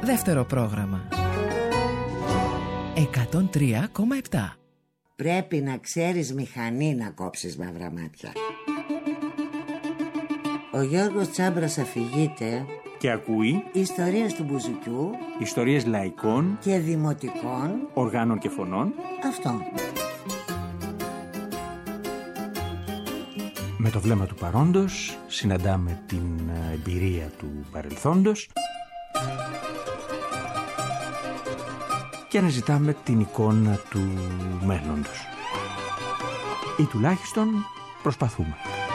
Δεύτερο πρόγραμμα 103,7. Πρέπει να ξέρεις μηχανή να κόψεις μαύρα μάτια. Ο Γιώργος Τσάμπρας αφηγείται και ακούει ιστορίες του μπουζουκιού, ιστορίες λαϊκών και δημοτικών οργάνων και φωνών. Αυτό. Με το βλέμμα του παρόντος συναντάμε την εμπειρία του παρελθόντος και αναζητάμε την εικόνα του μέλλοντος. Ή τουλάχιστον προσπαθούμε.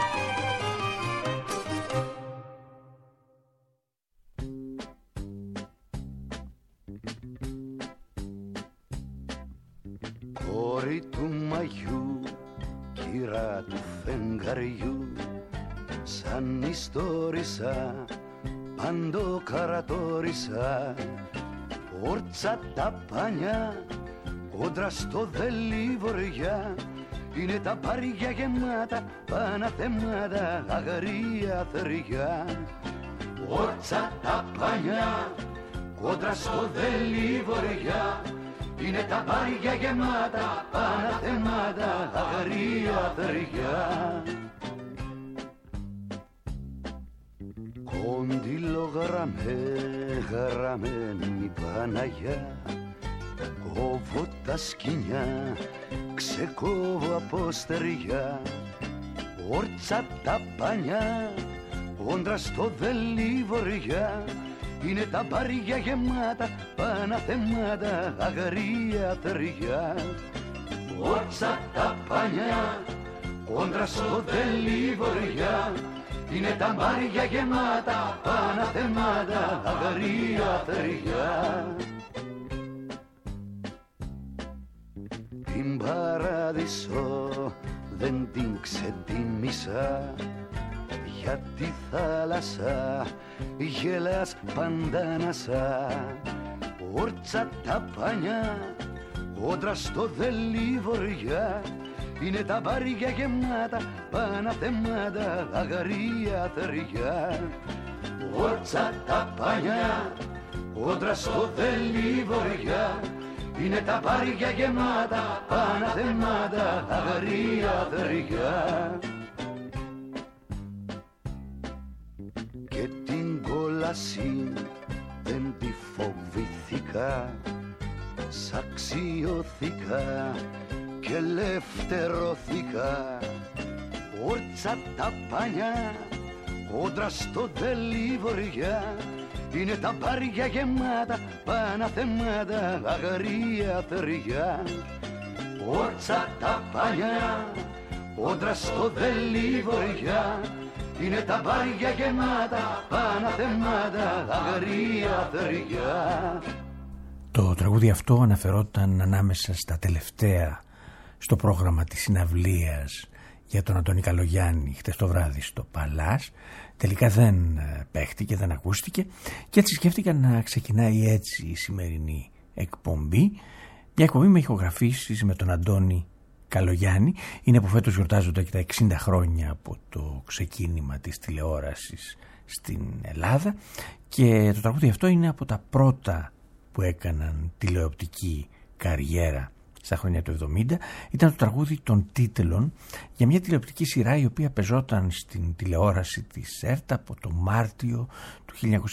Κόρη του μαγιού, κυρά του φεγγαριού, σαν ιστορίσα, παντοκαρατόρισα, όρτσα τα πανιά, κόντρα στο δελιβοριά, είναι τα πάρια γεμάτα, παναθεμάτα, αγαρία θεριά. Όρτσα τα πανιά, κόντρα στο δελιβοριά, είναι τα πάρια γεμάτα, παναθεμάτα, αγαρία θεριά. Κοντιλογραμμένη Παναγιά, κόβω τα σκοινιά, ξεκόβω από στεριά. Όρτσα τα πανιά, κόντρα στο δελιβοριά, είναι τα πάρια γεμάτα, παναθεμάτα, αγαρία θεριά. Όρτσα τα πανιά, κόντρα στο δελιβοριά, είναι τα πάρια γεμάτα, παναθεμάτα, αγαρία θεριά. Την παράδεισο δεν την ξετίμησα, για τη θάλασσα γελάς παντάνασα. Όρτσα τα πανιά, κόντρα στο δελιβοριά, είναι τα πάρια γεμάτα, παναθεμάτα, αγαρία θεριά. Όρτσα τα πανιά, κόντρα στο δελιβοριά, είναι τα πάρια γεμάτα, παναθεμάτα, αγαρία θεριά. Και την κόλαση δεν τη φοβήθηκα, σ' αξιώθηκα και ελευθερώθηκα. Όρτσα τα πανιά, κόντρα στο δελιβοριά, είναι τα πάρια γεμάτα, παναθεμάτα, αγαρία θεριά. Όρτσα τα πανιά, κόντρα στο δελιβοριά, είναι τα πάρια γεμάτα, παναθεμάτα, αγαρία θεριά. Το τραγούδι αυτό αναφερόταν ανάμεσα στα τελευταία στο πρόγραμμα της συναυλίας για τον Αντώνη Καλογιάννη χτες το βράδυ στο Παλάς. Τελικά δεν παίχτηκε, δεν ακούστηκε και έτσι σκέφτηκα να ξεκινάει έτσι η σημερινή εκπομπή. Μια εκπομπή με ηχογραφήσεις με τον Αντώνη Καλογιάννη. Είναι που φέτος γιορτάζονται και τα 60 χρόνια από το ξεκίνημα της τηλεόρασης στην Ελλάδα και το τραγούδι αυτό είναι από τα πρώτα που έκαναν τηλεοπτική καριέρα στα χρόνια του 70. Ήταν το τραγούδι των τίτλων για μια τηλεοπτική σειρά η οποία πεζόταν στην τηλεόραση της ΕΡΤ από το Μάρτιο του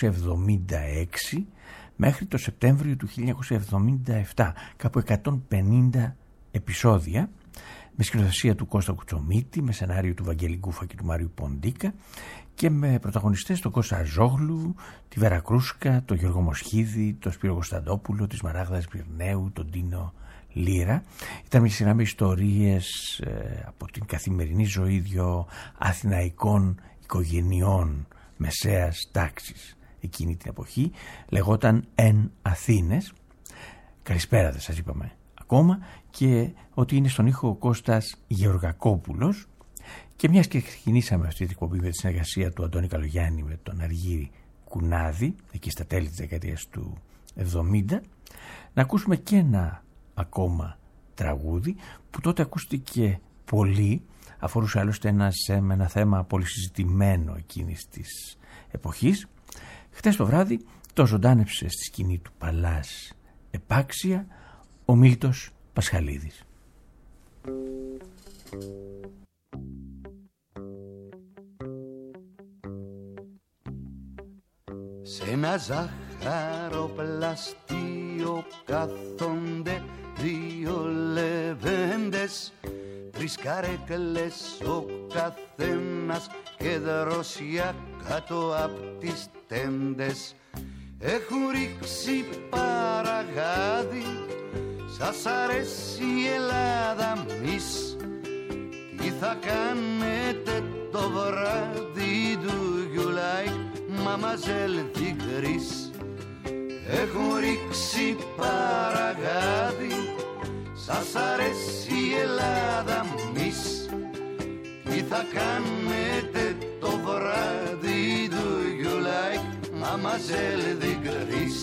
1976 μέχρι το Σεπτέμβριο του 1977, κάπου 150 επεισόδια με σκηνοθεσία του Κώστα Κουτσομίτη, με σενάριο του Βαγγέλη Γκούφα και του Μάριου Ποντίκα και με πρωταγωνιστές τον Κώστα Αζόγλου, τη Βέρα Κρούσκα, τον Γιώργο Μοσχίδη, τον Σπύρο Κωνσταντόπουλο, τη Σμαράγδα Μπυρνέου, τον Τίνο Λύρα. Ήταν μια σειρά με ιστορίες από την καθημερινή ζωή δύο αθηναϊκών οικογενειών μεσαίας τάξης εκείνη την εποχή. Λεγόταν «Εν Αθήνες». Καλησπέρα δεν σας είπαμε ακόμα, και ότι είναι στον ήχο ο Κώστας Γεωργακόπουλος. Και μιας και ξεκινήσαμε αυτή την εκπομπή με τη συνεργασία του Αντώνη Καλογιάννη με τον Αργύρη Κουνάδη εκεί στα τέλη της δεκαετίας του 70, να ακούσουμε και ένα ακόμα τραγούδι που τότε ακούστηκε πολύ, αφορούσε άλλωστε ένα θέμα πολύ συζητημένο εκείνης της εποχής. Χτες το βράδυ Το ζωντάνεψε στη σκηνή του Παλάς επάξια ο Μίλτος Πασχαλίδης. Σε ένα ζάχαροπλαστείο κάθονται δύο λεβέντες, τρεις καρέκλες ο καθένας και δρόσια κάτω απ' τις τέντες. Έχουν ρίξει παραγάδι, σας αρέσει η Ελλάδα μης. Τι θα κάνετε το βράδυ, do you like Mademoiselle Tigris? Έχουν ρίξει παραγάδι, σας αρέσει η Ελλάδα μης. Τι θα κάνετε το βράδυ, do you like Mademoiselle Tigris?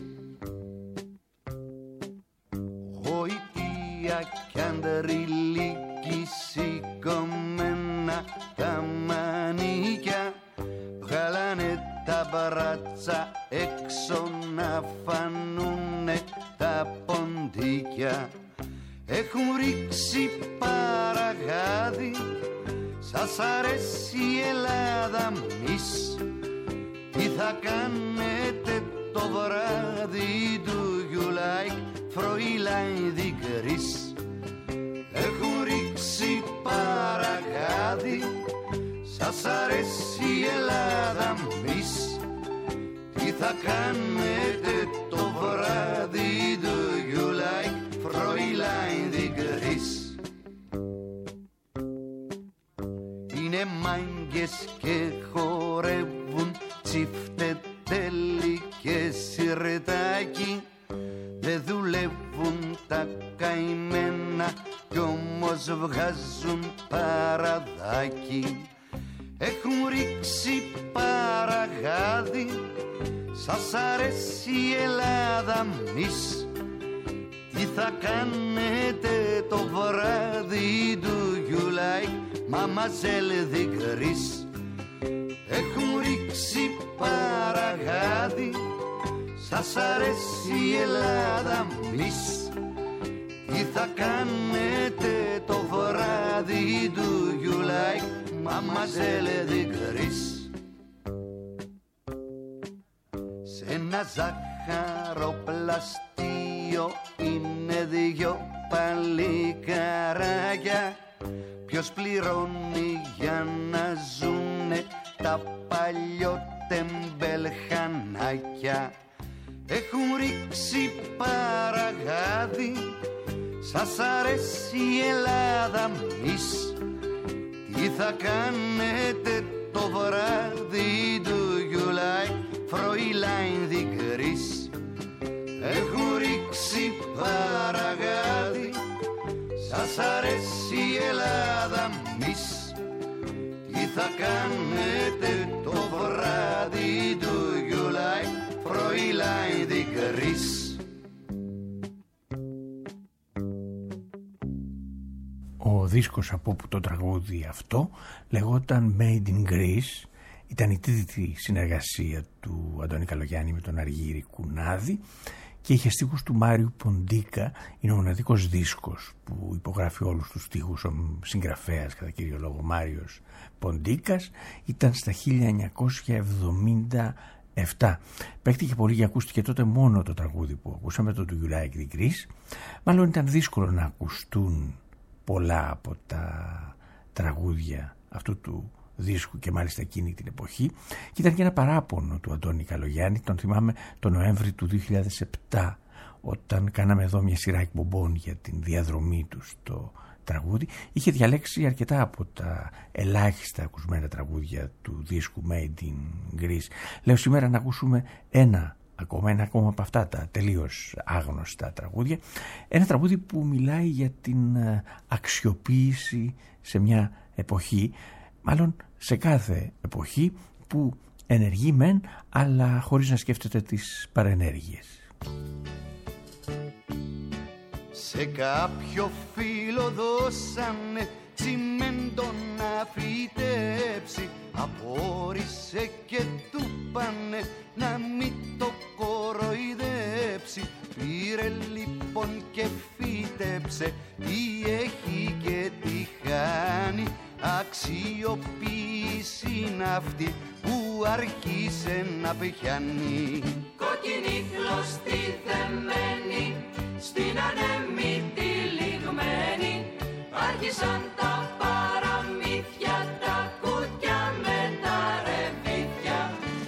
Γοητεία κι αντριλίκη σηκωμένα τα μανίκια, βγάλανε τα μπράτσα έξω να φανούνε τα ποντίκια. Έχουν ρίξει παραγάδι, σας αρέσει η Ελλάδα μης. Τι θα κάνετε το βράδυ, do you like Fräulein Tigris? Έχουν ρίξει παραγάδι, σας αρέσει η Ελλάδα μης. Τι θα κάνετε το βράδυ, do you like Fräulein Tigris? Είναι μάγκες και χορεύουν τσιφτετέλι και σιρτάκι. Δε δουλεύουν τα καημένα κι όμως βγάζουν παραδάκι. Έχουν ρίξει παραγάδι, σας αρέσει η Ελλάδα μης. Τι θα κάνετε το βράδυ, do you like Mademoiselle Tigris? Έχουν ρίξει παραγάδι, σας αρέσει η Ελλάδα μης. Τι θα κάνετε το βράδυ, do you like Mademoiselle Tigris? Σε ένα ζάχαροπλαστείο είναι δυο παλικαράκια. Ποιος πληρώνει για να ζουνε τα παλιότεμπελχανάκια? Έχουν ρίξει παραγάδι, σας αρέσει η Ελλάδα μης. Τι θα κάνετε το βράδυ, do you like Fräulein Tigris? Έχουν ρίξει παραγάδι, σας αρέσει η Ελλάδα μης. Τι θα κάνετε το βράδυ, do you like Fräulein Tigris? Ο δίσκος από όπου το τραγούδι αυτό λεγόταν Made in Greece. Ήταν η τρίτη συνεργασία του Αντώνη Καλογιάννη με τον Αργύρη Κουνάδη και είχε στίχους του Μάριου Ποντίκα. Είναι ο μοναδικός δίσκος που υπογράφει όλους τους στίχους ο συγγραφέας, κατά κύριο λόγο Μάριος Ποντίκας. Ήταν στα 1977. Παίχτηκε πολύ και ακούστηκε τότε μόνο το τραγούδι που ακούσαμε, το του Γιουλάκη Δικρής. Μάλλον ήταν δύσκολο να ακουστούν πολλά από τα τραγούδια αυτού του δίσκου και μάλιστα εκείνη την εποχή. Και ήταν και ένα παράπονο του Αντώνη Καλογιάννη. Τον θυμάμαι τον Νοέμβρη του 2007, όταν κάναμε εδώ μια σειρά εκπομπών για την διαδρομή του στο τραγούδι. Είχε διαλέξει αρκετά από τα ελάχιστα ακουσμένα τραγούδια του δίσκου Made in Greece. Λέω σήμερα να ακούσουμε ένα ακόμα από αυτά τα τελείως άγνωστα τραγούδια. Ένα τραγούδι που μιλάει για την αξιοποίηση σε μια εποχή, μάλλον σε κάθε εποχή, που ενεργεί μεν, αλλά χωρίς να σκέφτεται τις παρενέργειες. Σε κάποιο φίλο δώσανε τσιμέντο να φυτέψει, απόρρισε και του πάνε να μην το άρχισε να πιάνει. Κόκκινη κλωστή δεμένη, στην ανέμη τυλιγμένη, άρχισαν τα παραμύθια, τα κουτιά με τα ρεβίθια.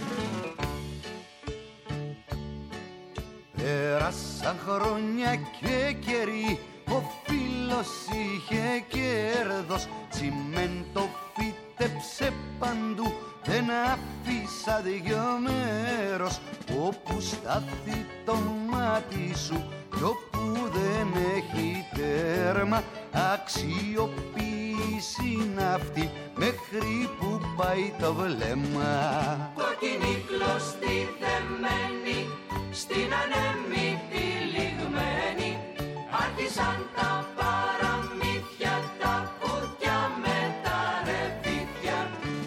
Πέρασαν χρόνια και καιροί, ο φίλος είχε κέρδος, τσιμέντο φύτεψε παντού, δεν άφησα δυο μέρος. Όπου στάθει το μάτι σου κι όπου δεν έχει τέρμα, αξιοποίηση είναι αυτή μέχρι που πάει το βλέμμα. Κόκκινη κλωστή δεμένη, στην ανέμη τυλιγμένη, άρχισαν τα παραμύθια, τα κουτιά με τα ρεβίθια.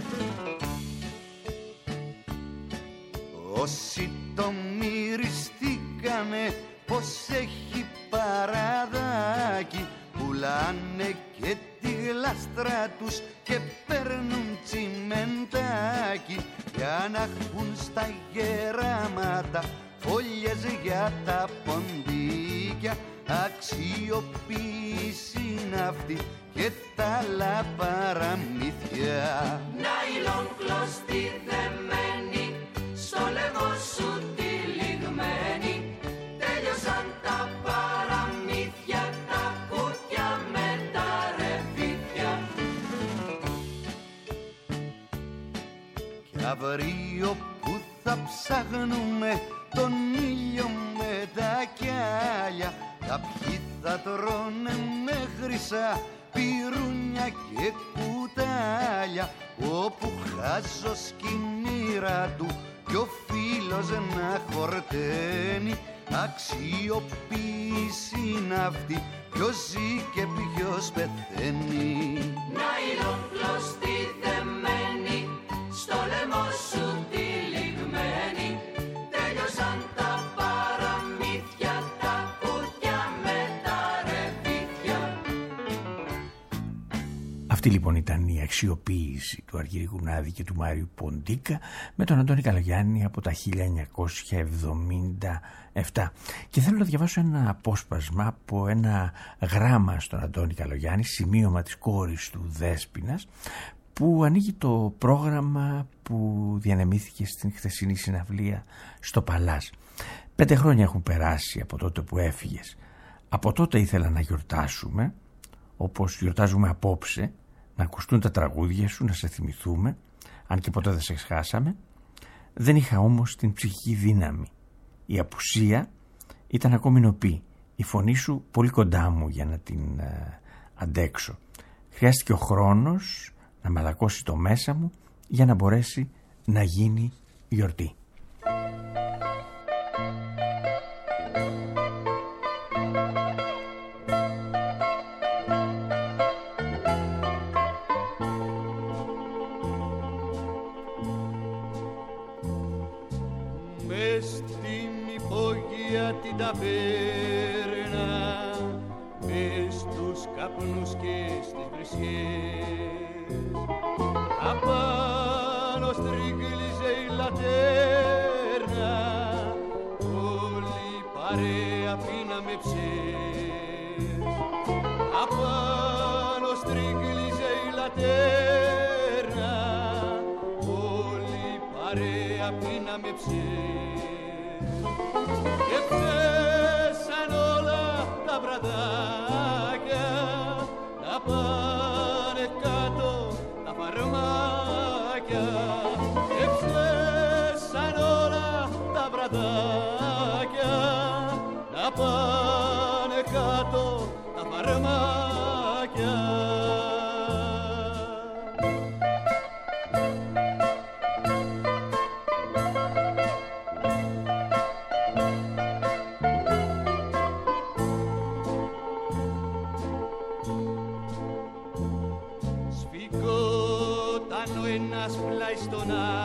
Όσοι το μυριστήκανε πως έχει παραδάκι, πουλάνε και τη γλάστρα τους και παίρνουν τσιμεντάκι, για να έχουν στα γεράματα φόλιες για τα ποντίκια. Αξιοποίηση είναι αυτή και τα άλλα παραμύθια. Νάιλον κλωστή δεμένη, στο λαιμό σου τυλιγμένη, τέλειωσαν τα παραμύθια, τα κουτιά με τα ρεβίθια. Κι αύριο που θα ψάχνουμε τον ήλιο με τα κιάλια, κάποιοι θα τρώνε με χρυσά πυρούνια και κουτάλια. Όπου χάζος κι η μοίρα του κι ο φίλος να χορταίνει, αξιοποίηση είναι αυτή, ποιος ζει και ποιος πεθαίνει. Νάιλον κλωστή δεμένη, στο λαιμό σου τυλιγμένη, τέλειωσαν τα παραμύθια, τα κουτιά με τα ρεβίθια. Αυτή λοιπόν ήταν η αξιοποίηση του Αργύρη Γουνάδη και του Μάριου Ποντίκα με τον Αντώνη Καλογιάννη από τα 1977. Και θέλω να διαβάσω ένα απόσπασμα από ένα γράμμα στον Αντώνη Καλογιάννη, σημείωμα της κόρης του Δέσποινας, που ανοίγει το πρόγραμμα που διανεμήθηκε στην χθεσινή συναυλία στο Παλάς. 5 χρόνια έχουν περάσει από τότε που έφυγες. Από τότε ήθελα να γιορτάσουμε, όπως γιορτάζουμε απόψε, να ακουστούν τα τραγούδια σου, να σε θυμηθούμε, αν και ποτέ δεν σε χάσαμε. Δεν είχα όμως την ψυχική δύναμη. Η απουσία ήταν ακόμη νοπή. Η φωνή σου πολύ κοντά μου για να την αντέξω. Χρειάστηκε ο χρόνος να μαλακώσει το μέσα μου για να μπορέσει να γίνει γιορτή. Μες στην υπόγεια την ταβέρνα, μες στους καπνούς και στις βρυσιές, απάνω στρίγγυλιζε η λατέρνα, όλη η παρέα πίναμε ψες. Απάνω στρίγγυλιζε η λατέρνα, όλη η παρέα πίναμε ψες. Και πέσαν όλα τα βραδάκια να πάνε κάτω τα φαρμάκια. Και πέσαν όλα τα βραδάκια να πάνε κάτω τα φαρμάκια. Στον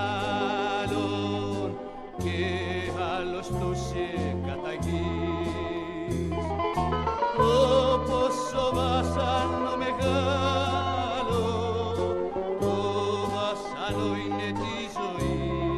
άλλον και άλλος το σε καταγείς, όπως ο βάσανο μεγάλο, το βάσανο είναι τη ζωή.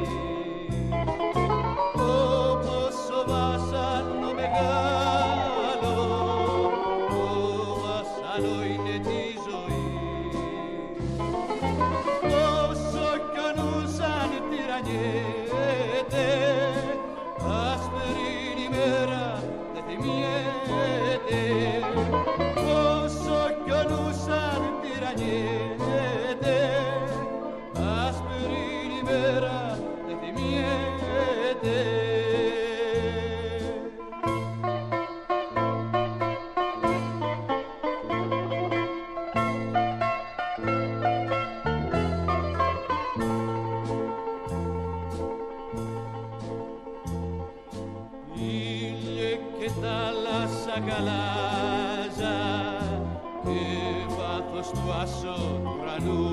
γαλάζα και βάθος του ασωτουρανού.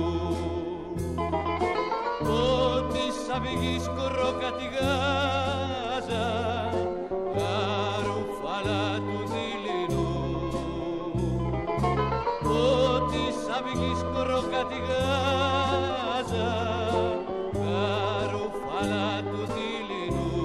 Ότι σαν βγεις κοροκατηγάζα τα ρουφάλα του δειλινού. Ότι σαν βγεις κοροκατηγάζα τα ρουφάλα του δειλινού.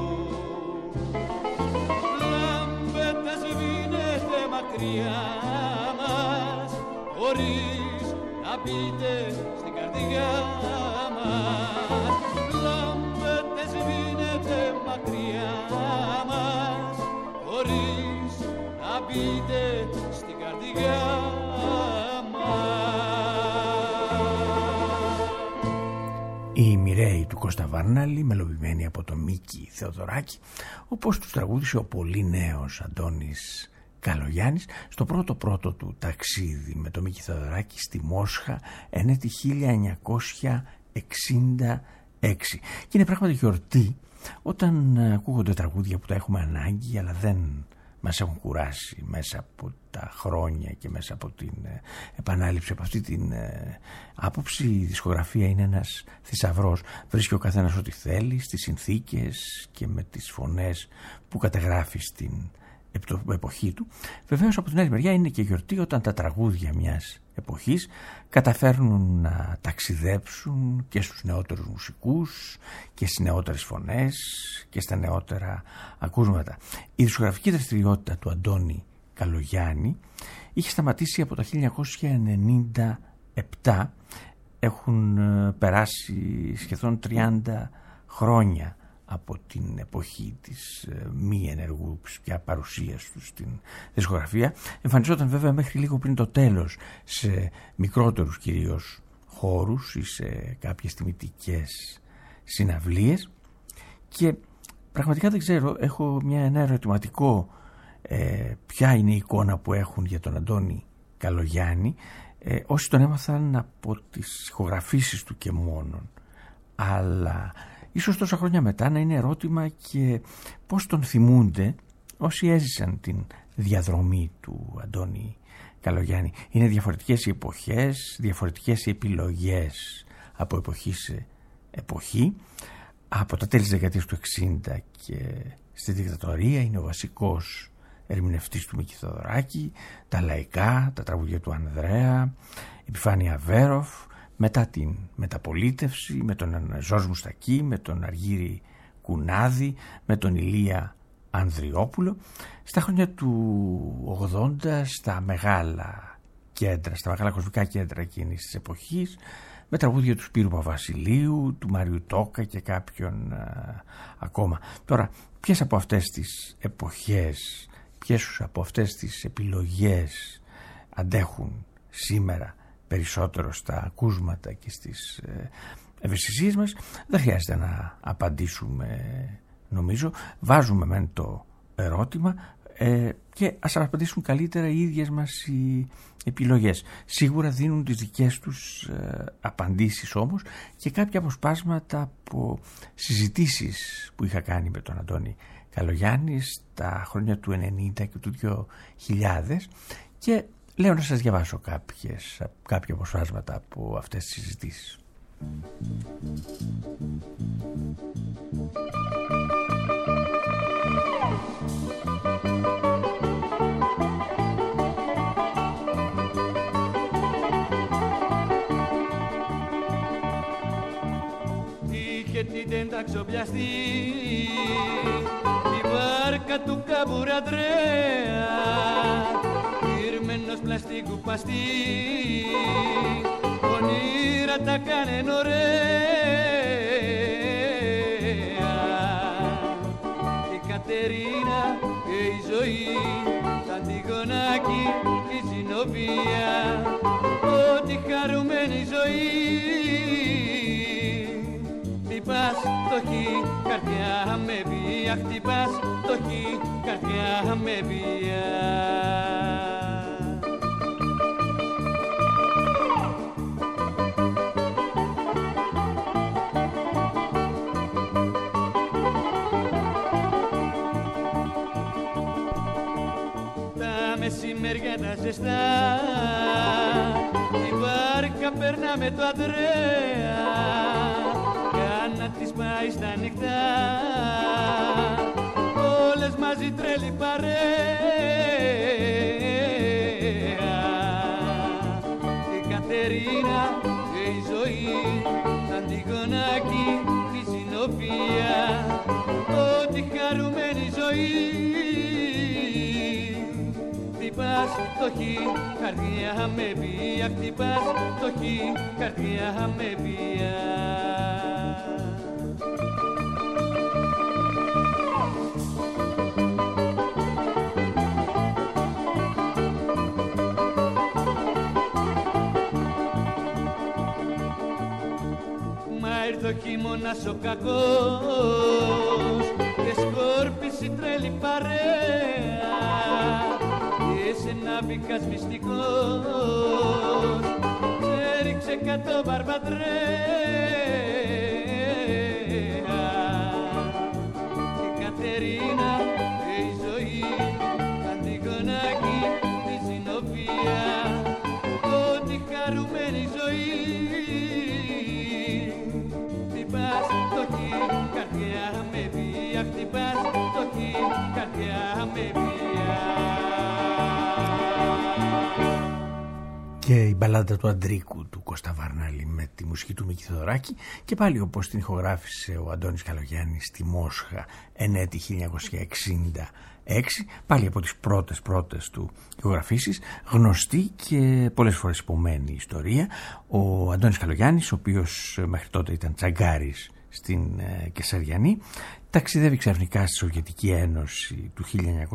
Λάμπετε σβήνετε μακριά μας χωρίς να μπείτε στην καρδιά μας. Λάμπετε σβήνετε μακριά μας χωρίς να μπείτε στην καρδιά μας. Η Μιρέη του Κώστα Βάρναλη, μελοποιημένη από τον Μίκη Θεοδωράκη, όπως τους τραγούδισε ο πολύ νέος Αντώνης Καλογιάννης στο πρώτο του ταξίδι με τον Μίκη Θεοδωράκη στη Μόσχα ένετη 1966. Και είναι πράγματι γιορτή όταν ακούγονται τραγούδια που τα έχουμε ανάγκη αλλά δεν μας έχουν κουράσει μέσα από τα χρόνια και μέσα από την επανάληψη. Από αυτή την άποψη η δισκογραφία είναι ένας θησαυρός. Βρίσκει ο καθένας ό,τι θέλει στις συνθήκες και με τις φωνές που καταγράφει στην εποχή του. Βεβαίως από την άλλη μεριά είναι και γιορτή όταν τα τραγούδια μιας εποχής καταφέρνουν να ταξιδέψουν και στους νεότερους μουσικούς και στις νεότερες φωνές και στα νεότερα ακούσματα. Η δισκογραφική δραστηριότητα του Αντώνη Καλογιάννη είχε σταματήσει από το 1997. Έχουν περάσει σχεδόν 30 χρόνια από την εποχή της μη ενεργού πια παρουσίας του στην δισκογραφία. Εμφανιζόταν βέβαια μέχρι λίγο πριν το τέλος σε μικρότερους κυρίως χώρους ή σε κάποιες τιμητικές συναυλίες και πραγματικά δεν ξέρω, έχω ένα ερωτηματικό ποια είναι η εικόνα που έχουν για τον Αντώνη Καλογιάννη όσοι τον έμαθαν από τις ηχογραφήσεις του και μόνον, αλλά ίσως τόσα χρόνια μετά να είναι ερώτημα και πώς τον θυμούνται όσοι έζησαν την διαδρομή του Αντώνη Καλογιάννη. Είναι διαφορετικές οι εποχές, διαφορετικές οι επιλογές από εποχή σε εποχή. Από τα τέλη της δεκαετίας του 60 και στη δικτατορία είναι ο βασικός ερμηνευτής του Μίκη Θεοδωράκη, τα λαϊκά, τα τραγουδία του Ανδρέα, Επιφάνεια Βέροφ, μετά την μεταπολίτευση με τον Ζορζ Μουστακή, με τον Αργύρη Κουνάδη, με τον Ηλία Ανδριόπουλο. Στα χρόνια του 80 στα μεγάλα κέντρα, στα μεγάλα κοσμικά κέντρα εκείνης της εποχής, με τραγούδια του Σπύρου Παπαβασιλείου, του Μάριου Τόκα και κάποιον ακόμα. Τώρα, ποιες από αυτές τις εποχές, ποιες από αυτές τις επιλογές αντέχουν σήμερα περισσότερο στα ακούσματα και στις ευαισθησίες μας, δεν χρειάζεται να απαντήσουμε, νομίζω. Βάζουμε μεν το ερώτημα και ας απαντήσουν καλύτερα οι ίδιες μας οι επιλογές. Σίγουρα δίνουν τις δικές τους απαντήσεις όμως και κάποια αποσπάσματα από συζητήσεις που είχα κάνει με τον Αντώνη Καλογιάννη στα χρόνια του 90 και του 2000 και λέω να σας διαβάσω κάποια αποσπάσματα από αυτές τις συζητήσεις. Είχε την τενταξοπιαστή τη βάρκα του Καμπουραντρέα, γυρμένος πλαστικού παστί, όνειρα τα κάνεν ωραία. Η Κατερίνα και η ζωή, τα Αντιγονάκη και η Ζηνοβία, ό,τι χαρούμενη ζωή. Χτυπάς το χει, καρδιά με βία, χτυπάς το χει, καρδιά με βία. Τα μεσημέρια τα ζεστά, την βάρκα περνάμε το Ανδρέα, κάνα της πάει στα νυχτά, όλες μαζί τρέλη παρέα. Η Κατερίνα και η Ζωή, Αντιγονάκη, τη Συνοφία, ό,τι χαρούμενη ζωή. Χτυπάς το χι, καρδιά με βία, χτυπάς το χι, καρδιά με βία. Μα ήρθε ο χειμώνας ο κακός και σκόρπισε η τρέλη παρέα, και ένα μπήκας μυστικός έριξε κάτω μπαρμπατρέα. Η Κατερίνα και η Ζωή, Αντιγονάκη, τη Συνοφία, ό,τι χαρούμενη ζωή. Χτυπάς το χι, καρδιά με βία, χτυπάς το χι, καρδιά με βία. Και η μπαλάντα του Αντρίκου του Κώστα Βαρνάλη με τη μουσική του Μίκη Θεοδωράκη, και πάλι όπως την ηχογράφησε ο Αντώνης Καλογιάννης στη Μόσχα εν έτη 1966, πάλι από τις πρώτες του ηχογραφήσεις, γνωστή και πολλές φορές υπομένη ιστορία. Ο Αντώνης Καλογιάννης, ο οποίος μέχρι τότε ήταν τσαγκάρης στην Κεσαριανή, ταξιδεύει ξαφνικά στη Σοβιετική Ένωση του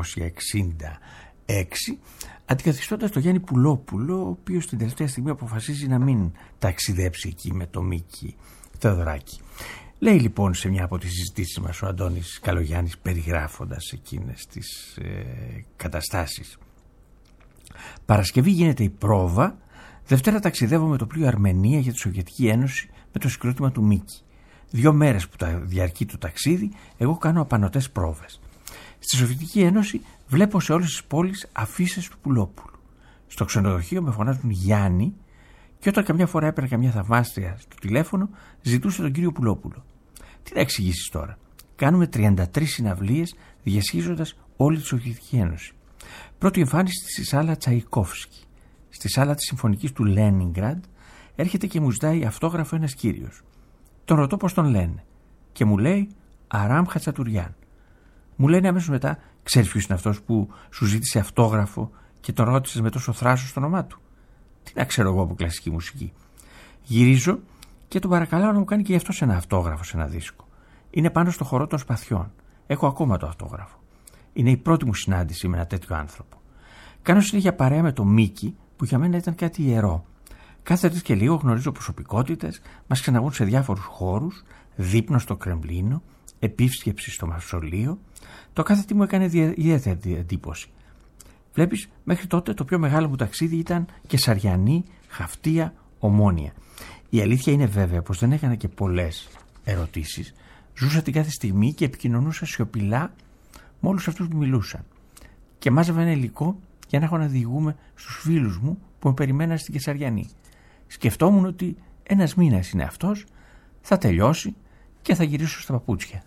1966, αντικαθιστώντας τον Γιάννη Πουλόπουλο, ο οποίος την τελευταία στιγμή αποφασίζει να μην ταξιδέψει εκεί με το Μίκη Θεοδωράκη. Λέει λοιπόν σε μια από τις συζητήσεις μας ο Αντώνης Καλογιάννης, περιγράφοντας εκείνες τις καταστάσεις: Παρασκευή γίνεται η πρόβα, Δευτέρα ταξιδεύω με το πλοίο Αρμενία για τη Σοβιετική Ένωση με το συγκρότημα του Μίκη. 2 μέρες που διαρκεί το ταξίδι, εγώ κάνω απανωτές πρόβες. Στη Σοβιετική Ένωση βλέπω σε όλες τις πόλεις αφίσες του Πουλόπουλου. Στο ξενοδοχείο με φωνάζουν Γιάννη, και όταν καμιά φορά έπαιρνα καμιά θαυμάστρια στο τηλέφωνο, ζητούσε τον κύριο Πουλόπουλο. Τι να εξηγήσεις τώρα? Κάνουμε 33 συναυλίες διασχίζοντας όλη τη Σοβιετική Ένωση. Πρώτη εμφάνιση στη σάλα Τσαϊκόφσκι. Στη σάλα της Συμφωνικής του Λένινγκραντ έρχεται και μου ζητάει αυτόγραφο ένας κύριος. Τον ρωτώ πώς τον λένε και μου λέει Αράμ Χατσατουριάν. Μου λένε αμέσως μετά, ξέρεις ποιος είναι αυτός που σου ζήτησε αυτόγραφο και τον ρώτησες με τόσο θράσος στο όνομά του? Τι να ξέρω εγώ από κλασική μουσική. Γυρίζω και τον παρακαλάω να μου κάνει και γι' αυτός ένα αυτόγραφο σε ένα δίσκο. Είναι πάνω στο χορό των Σπαθιών. Έχω ακόμα το αυτόγραφο. Είναι η πρώτη μου συνάντηση με ένα τέτοιο άνθρωπο. Κάνω συνέχεια παρέα με το Μίκη, που για μένα ήταν κάτι ιερό. Κάθε 3 και λίγο γνωρίζω προσωπικότητες, μας ξαναβγούν σε διάφορους χώρους, δείπνο στο Κρεμλίνο, επίσκεψη στο Μαυσολείο. Το κάθε τι μου έκανε ιδιαίτερη εντύπωση. Βλέπεις, μέχρι τότε το πιο μεγάλο μου ταξίδι ήταν Κεσαριανή, Χαυτία, Ομόνια. Η αλήθεια είναι βέβαια πως δεν έκανα και πολλές ερωτήσεις. Ζούσα την κάθε στιγμή και επικοινωνούσα σιωπηλά με όλους αυτούς που μιλούσαν. Και μάζευα ένα υλικό για να έχω να διηγούμε στους φίλους μου που με περιμέναν στην Κεσαριανή. Σκεφτόμουν ότι ένας μήνας είναι αυτός, θα τελειώσει και θα γυρίσω στα παπούτσια.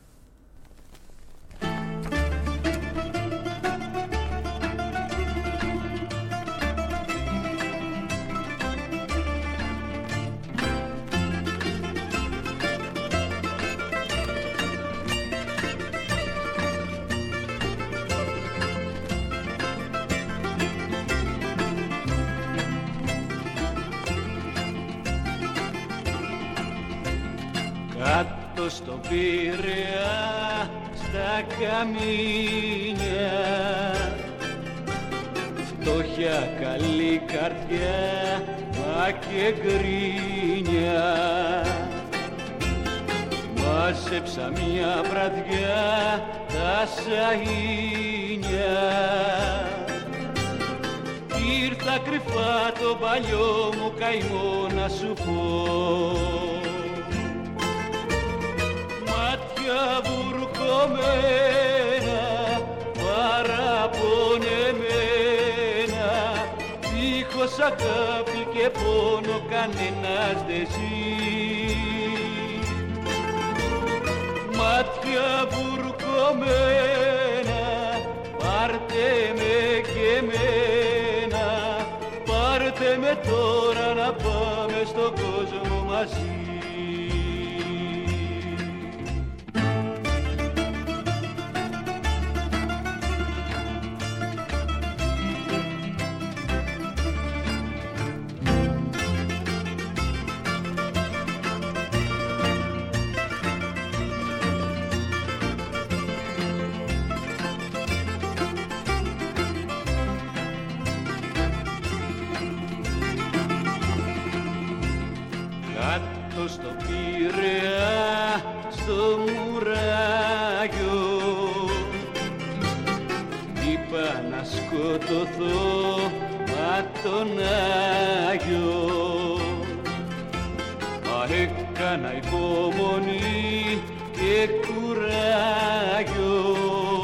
Κάτω στο Πειραιά στα καμίνια, φτώχεια, καλή καρδιά, μα και γκρίνια. Μάζεψα μια βραδιά τα σαΐνια, ήρθα κρυφά το παλιό μου καημό να σου πω. Μάτια βουρκωμένα, παραπονεμένα, δίχως αγάπη και πόνο κανένας δεν ζει. Μάτια βουρκωμένα, πάρτε με και εμένα, πάρτε με τώρα να πάμε στον κόσμο μαζί. Στο Πειραιά, στο Μουράγιο, είπα να σκοτωθώ μα τον Άγιο. Μα έκανα υπομονή και κουράγιο,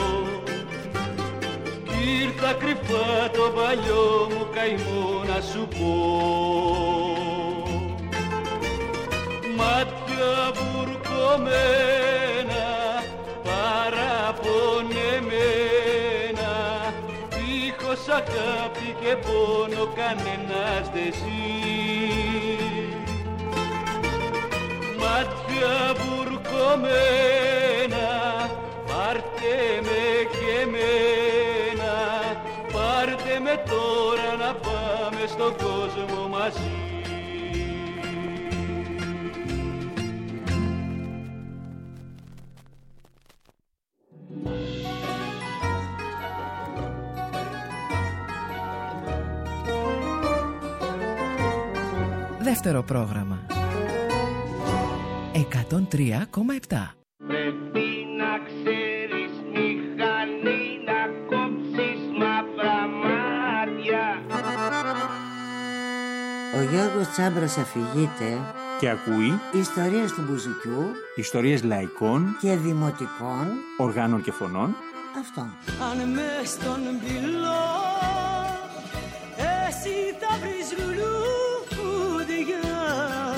ήρθα κρυφά το παλιό μου καημό να σου πω. Μάτια βουρκωμένα, παραπονεμένα, δίχως αγάπη και πόνο κανένας δεν ζει. Μάτια βουρκωμένα, πάρτε με και εμένα, πάρτε με τώρα να πάμε στον κόσμο μαζί. Δεύτερο πρόγραμμα 103,7. Πρέπει να ξέρεις μηχανή να κόψεις μαύρα μάτια. Ο Γιώργος Τσάμπρας αφηγείται Και ακούει ιστορίες του μπουζουκιού, ιστορίες λαϊκών και δημοτικών οργάνων και φωνών. Αυτό. Αν μες στον πυλό εσύ θα βρεις λουλούδια,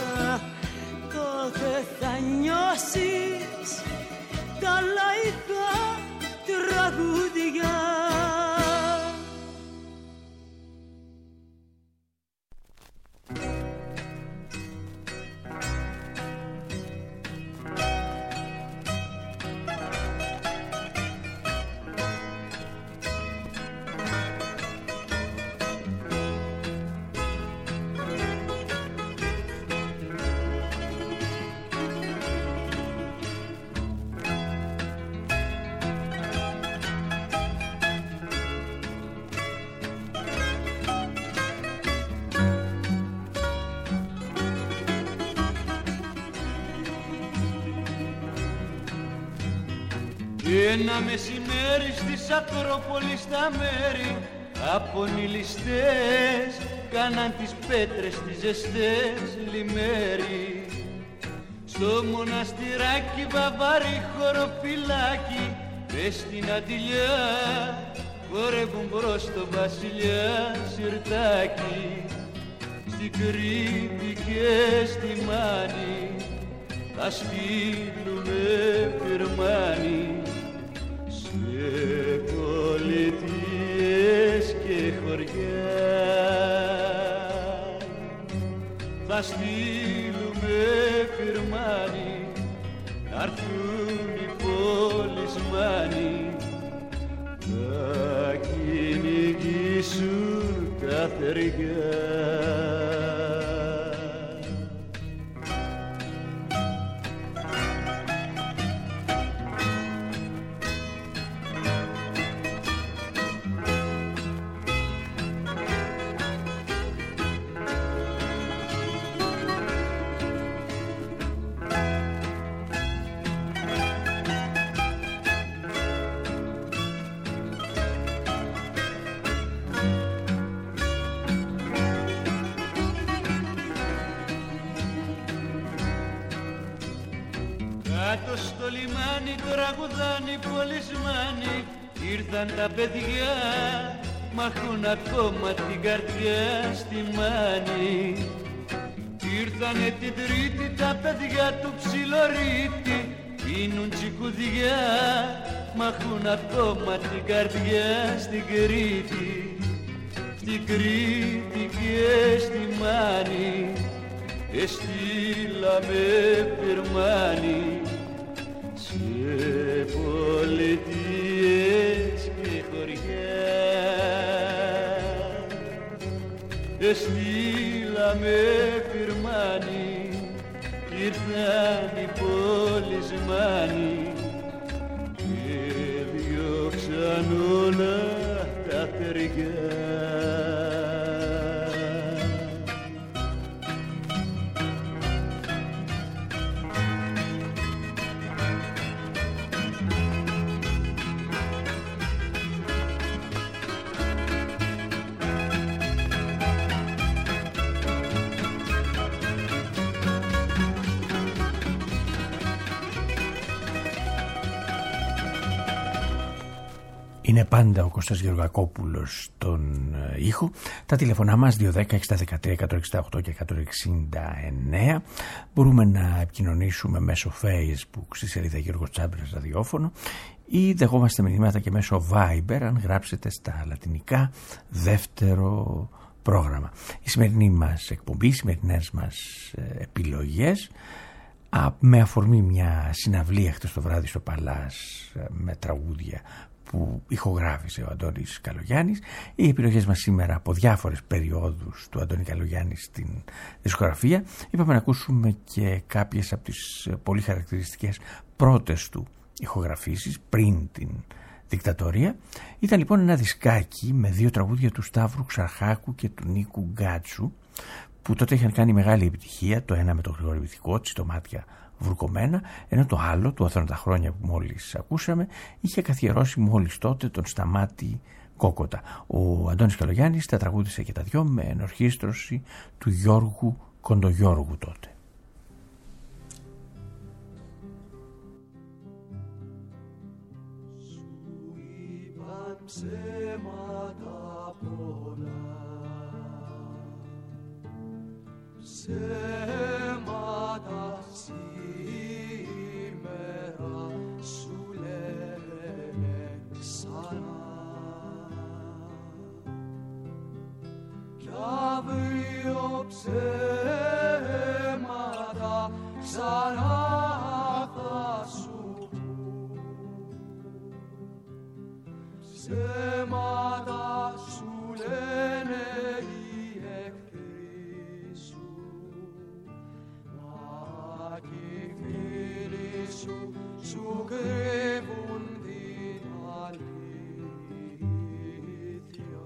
τότε θα νιώσεις τα λαϊκά τραγούδια. Ένα μεσημέρι στις Ακρόπολης στα μέρη από νηλιστές κάναν τις πέτρες τις ζεστές λιμέρι. Στο μοναστηράκι βαβάρι χωροφυλάκι μες στην Αντιλιά χορεύουν μπρος το βασιλιά σιρτάκι. Στην Κρήτη και στη Μάνη θα στείλουμε φιρμάνι σε πολιτείες και χωριά. Θα στείλουμε φιρμάνι να'ρθούν οι πολισμάνοι, θα κυνηγήσουν τα θεριά. Κάτω στο λιμάνι τραγουδάνι πολισμάνι, ήρθαν τα παιδιά μ' έχουν ακόμα την καρδιά στη μάνη. Ήρθανε την Τρίτη τα παιδιά του Ψιλορίτη, πίνουν τσικουδιά, μ' έχουν ακόμα την καρδιά στην Κρήτη. Στην Κρήτη και στη Μάνη εστήλαμε πυρμάνι, σε πολιτείες και χωριά. Εστήλαμε πυρμάνι, ήρθαν οι πολισμάνοι και διώξαν όλα τα παιδιά. Είναι πάντα ο Κώστας Γεωργακόπουλος στον ήχο. Τα τηλεφωνά μας 210-613-168 και 169. Μπορούμε να επικοινωνήσουμε μέσω Facebook στη σελίδα Γιώργος Τσάμπρας ραδιόφωνο ή δεχόμαστε μηνύματα και μέσω Viber αν γράψετε στα λατινικά δεύτερο πρόγραμμα. Η σημερινή μας εκπομπή, οι σημερινές μας επιλογές με αφορμή μια συναυλία χτες το βράδυ στο Παλάς με τραγούδια που ηχογράφησε ο Αντώνης Καλογιάννης. Οι επιλογές μας σήμερα από διάφορες περιόδους του Αντώνη Καλογιάννη στην δισκογραφία. Είπαμε να ακούσουμε και κάποιες από τις πολύ χαρακτηριστικές πρώτες του ηχογραφήσεις πριν την δικτατορία. Ήταν λοιπόν ένα δισκάκι με 2 τραγούδια του Σταύρου Ξαρχάκου και του Νίκου Γκάτσου, που τότε είχαν κάνει μεγάλη επιτυχία, το ένα με τον Γρηγόρη Βυθικότσι, το Μάτια Βουρκωμένα, ενώ το άλλο, του Αθώνα τα χρόνια που μόλις ακούσαμε, είχε καθιερώσει μόλις τότε τον Σταμάτη Κόκοτα. Ο Αντώνης Καλογιάννης τα τραγούδισε και τα δυο με ενορχήστρωση του Γιώργου Κοντογιώργου τότε. Σου είπαν ψέματα πολλά, ψέματα σήμερα σου λένε ξανά, κι αύριο ψέματα ξανά θα σου πούν, ψέματα σου λένε οι εχθροί σου, μα κι οι φίλοι σου σου κρύβουν την αλήθεια.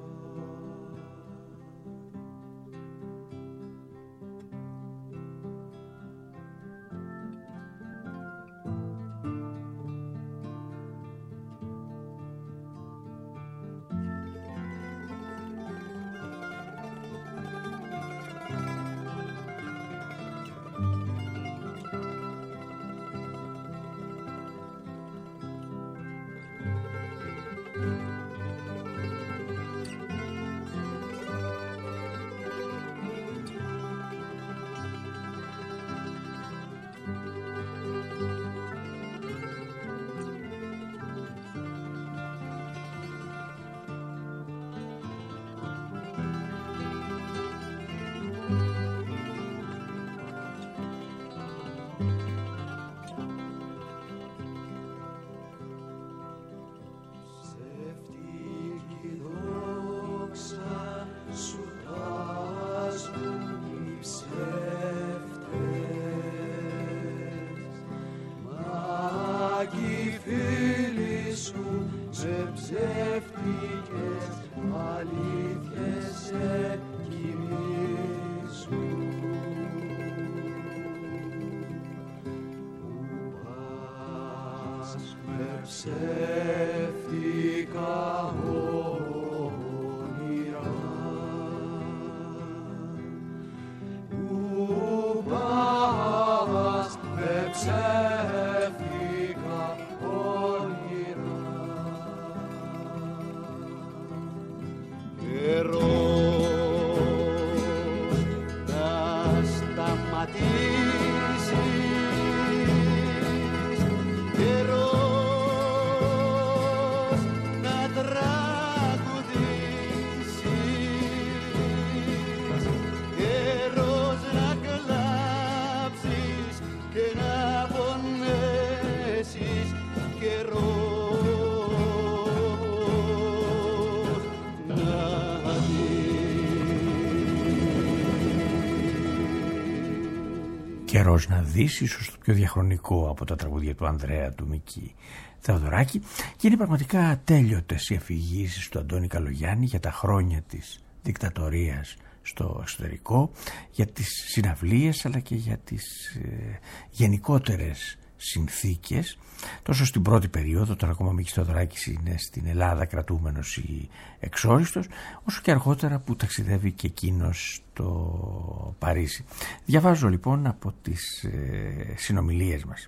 Καιρός να δεις, ίσως το πιο διαχρονικό από τα τραγούδια του Ανδρέα του Μική Θεοδωράκη, και είναι πραγματικά ατέλειωτες οι αφηγήσεις του Αντώνη Καλογιάννη για τα χρόνια της δικτατορίας στο εξωτερικό, για τις συναυλίες αλλά και για τις γενικότερες συνθήκες, τόσο στην πρώτη περίοδο, όταν ακόμα ο Μίκης Θεοδωράκης είναι στην Ελλάδα κρατούμενος ή εξόριστος, όσο και αργότερα που ταξιδεύει και εκείνος στο Παρίσι. Διαβάζω λοιπόν από τις συνομιλίες μας.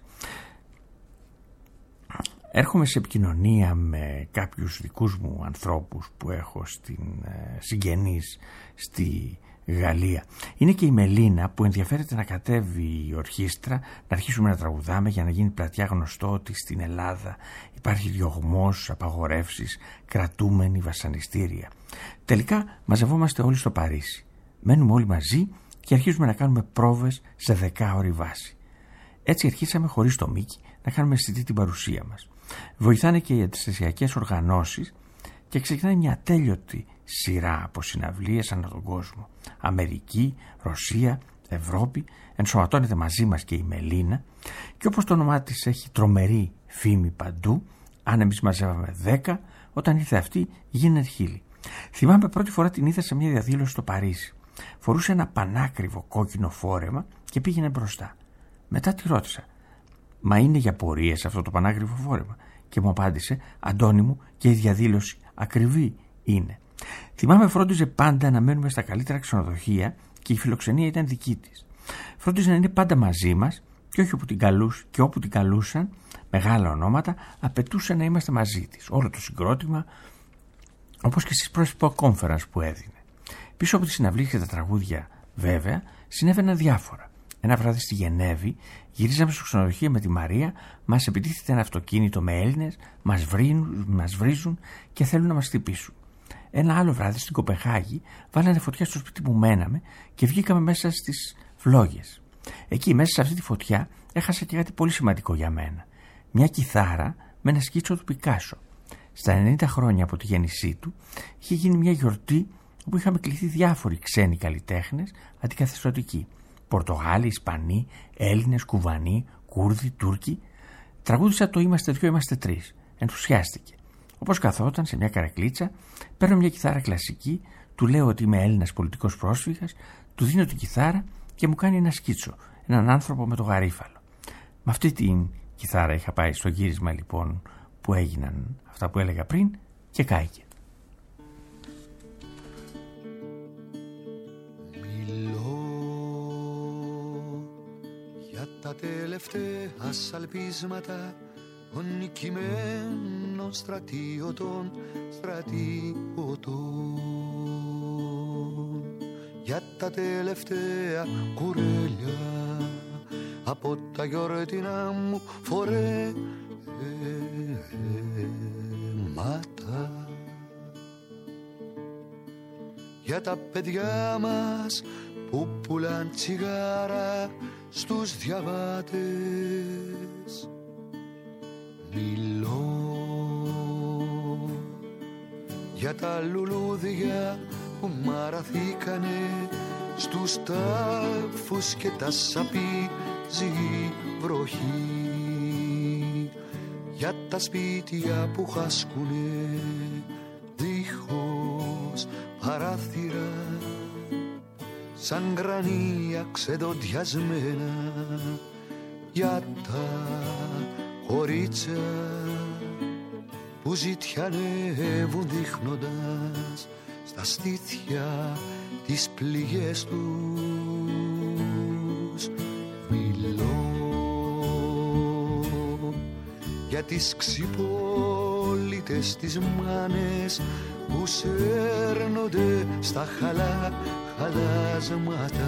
Έρχομαι σε επικοινωνία με κάποιους δικούς μου ανθρώπους που έχω συγγενείς στη Γαλλία. Είναι και η Μελίνα που ενδιαφέρεται να κατέβει η ορχήστρα, να αρχίσουμε να τραγουδάμε για να γίνει πλατιά γνωστό ότι στην Ελλάδα υπάρχει διωγμός, απαγορεύσεις, κρατούμενοι, βασανιστήρια. Τελικά μαζευόμαστε όλοι στο Παρίσι. Μένουμε όλοι μαζί και αρχίζουμε να κάνουμε πρόβες σε 10ωρη βάση. Έτσι αρχίσαμε χωρίς το Μίκη να κάνουμε αισθητή την παρουσία μας. Βοηθάνε και οι αντιστασιακές οργανώσεις και ξεκινάει μια ατέλειωτη σειρά από συναυλίες ανά τον κόσμο. Αμερική, Ρωσία, Ευρώπη, ενσωματώνεται μαζί μας και η Μελίνα και όπως το όνομά της έχει τρομερή φήμη παντού, αν εμείς μαζεύαμε 10, όταν ήρθε αυτή γίνανε 1000. Θυμάμαι πρώτη φορά την είδα σε μια διαδήλωση στο Παρίσι. Φορούσε ένα πανάκριβο κόκκινο φόρεμα και πήγαινε μπροστά. Μετά τη ρώτησα, «Μα είναι για πορείες αυτό το πανάκριβο φόρεμα?» Και μου απάντησε, «Αντώνη μου, και η διαδήλωση ακριβή είναι». Θυμάμαι φρόντιζε πάντα να μένουμε στα καλύτερα ξενοδοχεία και η φιλοξενία ήταν δική της. Φρόντιζε να είναι πάντα μαζί μας και όχι όπου την καλούσαν, μεγάλα ονόματα, απαιτούσε να είμαστε μαζί της. Όλο το συγκρότημα, όπως και στις πρόσωπα κόμφερας που έδινε. Πίσω από τις συναυλίες και τα τραγούδια, βέβαια, συνέβαιναν διάφορα. Ένα βράδυ στη Γενέβη γυρίζαμε στο ξενοδοχείο με τη Μαρία, μας επιτίθεται ένα αυτοκίνητο με Έλληνες, μας βρίζουν και θέλουν να μας χτυπήσουν. Ένα άλλο βράδυ στην Κοπενχάγη βάλανε φωτιά στο σπίτι που μέναμε και βγήκαμε μέσα στις φλόγες. Εκεί μέσα σε αυτή τη φωτιά έχασα και κάτι πολύ σημαντικό για μένα. Μια κιθάρα με ένα σκίτσο του Πικάσο. Στα 90 χρόνια από τη γέννησή του είχε γίνει μια γιορτή όπου είχαμε κληθεί διάφοροι ξένοι καλλιτέχνες αντικαθεστωτικοί. Πορτογάλοι, Ισπανοί, Έλληνες, Κουβανοί, Κούρδοι, Τούρκοι. Τραγούδισα το «Είμαστε δυο, είμαστε τρεις». Ενθουσιάστηκε. Όπως καθόταν σε μια καρεκλίτσα, παίρνω μια κιθάρα κλασική, του λέω ότι είμαι Έλληνας πολιτικός πρόσφυγας, του δίνω την κιθάρα και μου κάνει ένα σκίτσο, έναν άνθρωπο με το γαρίφαλο. Με αυτή την κιθάρα είχα πάει στο γύρισμα λοιπόν που έγιναν αυτά που έλεγα πριν και κάηκε. Τα τελευταία σαλπίσματα των νικημένων στρατιωτών, για τα τελευταία κουρέλια από τα γιορτινά μου φορέματα, για τα παιδιά μας που πουλάν τσιγάρα στους διαβάτες. Μιλώ για τα λουλούδια που μαραθήκανε στους τάφους και τα σαπίζει βροχή, για τα σπίτια που χάσκουνε δίχως παράθυρα, σαν γρανία ξεδοντιασμένα, για τα κορίτσια που ζητιανεύουν δείχνοντας στα στήθια τις πληγές τους. Μιλώ για τις ξυπόλυτες τις μάνες που σέρνονται στα χαλάσματα,